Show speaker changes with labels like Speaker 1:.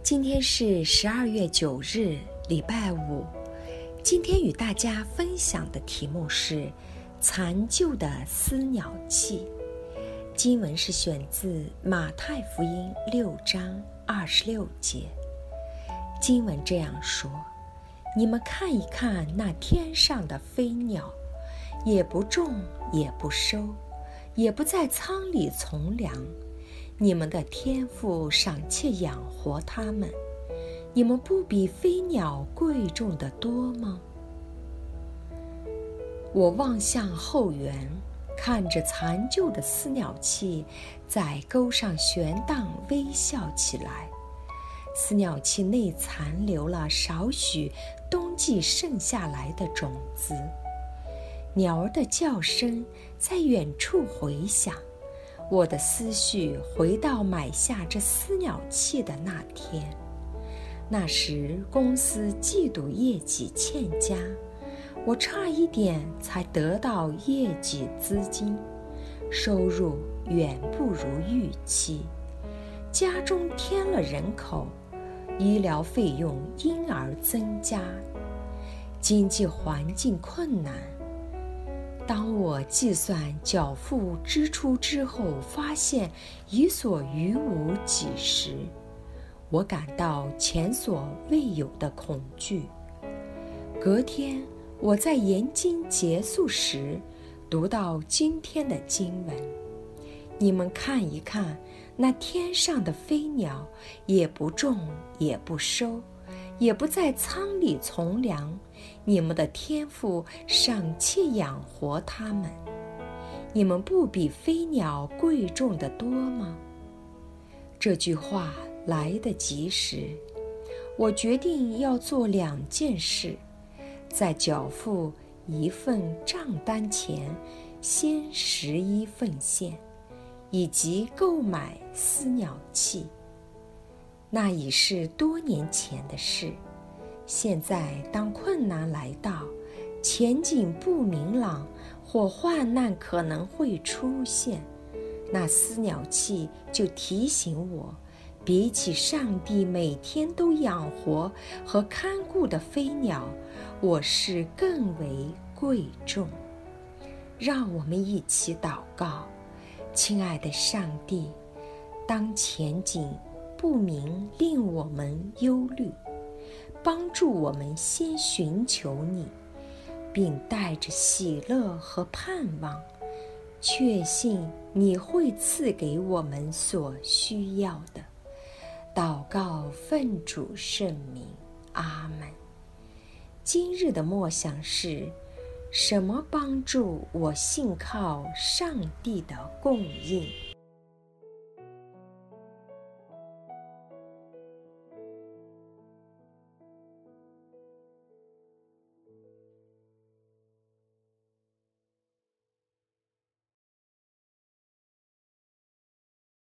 Speaker 1: 今天是12月9日，礼拜五。今天与大家分享的题目是残旧的撕鸟器。经文是选自马太福音6章26节。经文这样说：你们看一看那天上的飞鸟，也不种也不收，也不在仓里从粮，你们的天父赏赐养活它们，你们不比飞鸟贵重得多吗？我望向后园，看着残旧的撕鸟器在钩上悬荡微笑起来。撕鸟器内残留了少许冬季剩下来的种子，鸟儿的叫声在远处回响。我的思绪回到买下这撕鸟器的那天，那时公司季度业绩欠佳，我差一点才得到业绩资金，收入远不如预期，家中添了人口，医疗费用因而增加，经济环境困难。当我计算缴付支出之后，发现已所余无几时，我感到前所未有的恐惧。隔天，我在研经结束时读到今天的经文：你们看一看那天上的飞鸟，也不种也不收，也不在仓里从粮，你们的天父赏赐养活它们，你们不比飞鸟贵重得多吗？这句话来得及时，我决定要做2件事：在缴付1份账单前，先11奉献，以及购买撕鸟器。那已是多年前的事。现在当困难来到，前景不明朗，或患难可能会出现，那撕鸟器就提醒我，比起上帝每天都养活和看顾的飞鸟，我是更为贵重。让我们一起祷告。亲爱的上帝，当前景不明令我们忧虑，帮助我们先寻求你，并带着喜乐和盼望，确信你会赐给我们所需要的。祷告奉主圣名，阿们。今日的默想是：什么帮助我信靠上帝的供应？